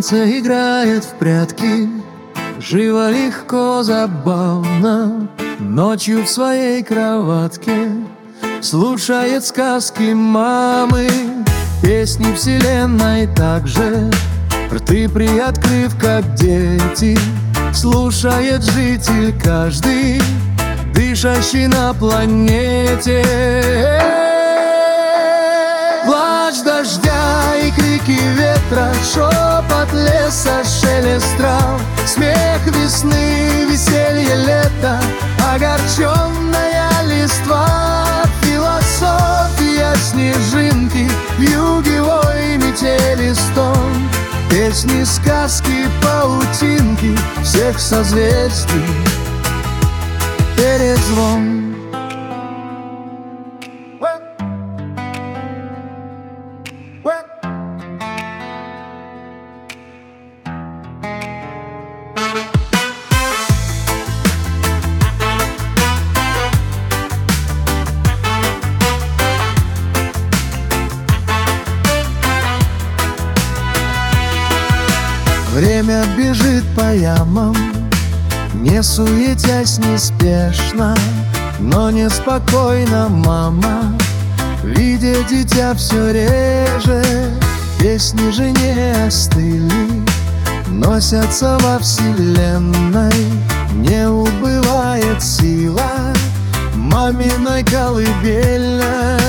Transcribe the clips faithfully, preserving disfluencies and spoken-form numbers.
солнце играет в прятки, живо, легко, забавно. Ночью в своей кроватке слушает сказки мамы, песни вселенной также, рты приоткрыв, как дети, слушает житель каждый, дышащий на планете. Плач дождя и крики ветра, шепот леса, шелест трав, смех весны, веселье лета, огорченная листва, философия снежинки, вьюги, вой, метели, стон, песни, сказки, паутинки всех созвездий, перезвон. Время бежит по ямам, не суетясь неспешно, но неспокойно мама, видя дитя все реже. Песни же не остыли, носятся во вселенной, не убывает сила маминой колыбельной.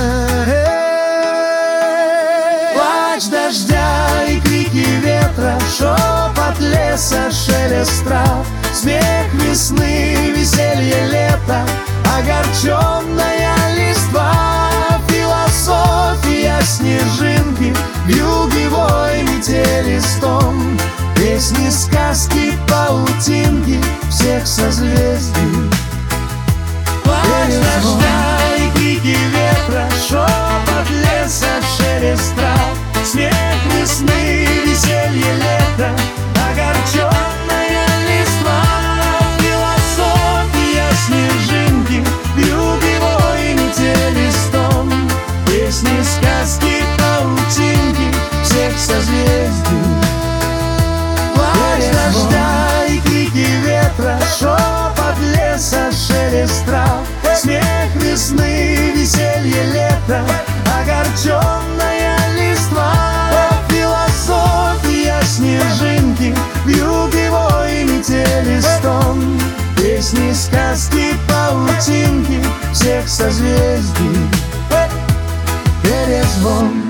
Плач дождя и крики ветра, шепот леса, шелест трав, смех весны, веселье лета, огорченная листва, философия снежинки, вьюги, вой, метели, стон, песни, сказки, паутинки всех созвездий. Плач дождя и крики ветра, шепот леса, шелест трав, смех весны, веселье лета, огорченная листва, философия снежинки, вьюги, вой, метели, стон, песни, сказки, паутинки всех созвездий. Плач дождя и крики ветра, шепот леса, шелест трав, смех весны, веселье лета, огорченная листва, философия снежинки, вьюги, вой, метели, стон, песни, сказки, паутинки всех созвездий, перезвон.